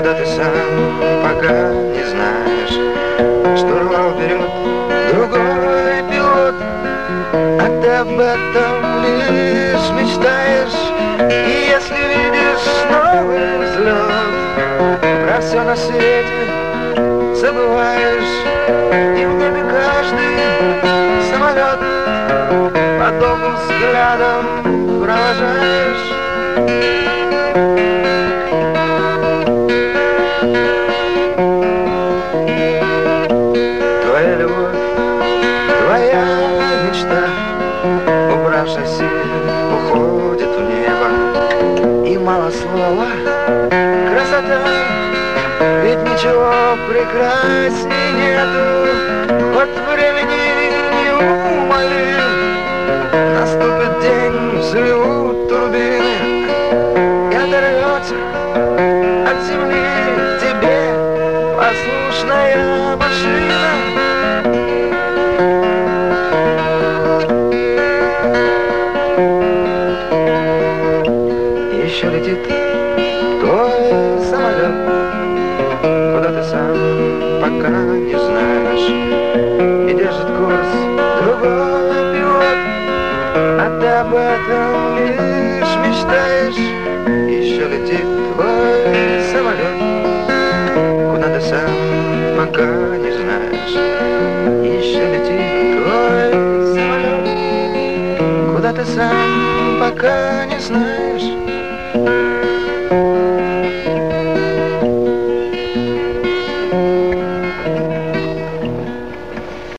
куда ты сам пока не знаешь. Штурвал вперед, другой пилот, а ты об этом лишь мечтаешь. И если видишь новый взлет, про все на свете забываешь. И в небе каждый самолет подобным взглядом провожаешь. Твоя любовь, твоя мечта, убрав шасси, уходит в небо. И мало слова, красота, ведь ничего прекрасней нету. От времени неумолим наступит день, взлют турбины, и оторвется от земли тебе послушная машина. Еще летит твой самолет, куда ты сам пока не знаешь, и держит курс другой пилот, а ты об этом лишь мечтаешь. Еще летит твой самолет, куда ты сам пока не знаешь. Еще летит твой самолет, куда ты сам пока не знаешь.